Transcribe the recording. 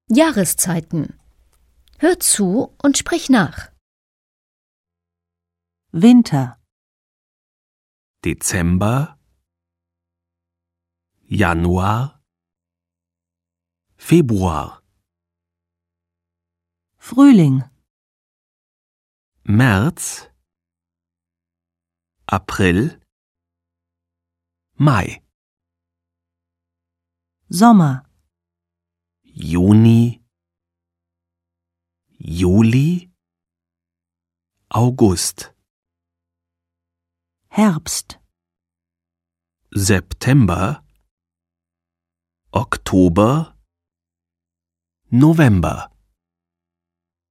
Jahreszeiten. Hör zu und sprich nach. Winter, Dezember, Januar, Februar, Frühling, März, April, Mai, Sommer, Juni, Juli, August, Herbst, September, Oktober, November.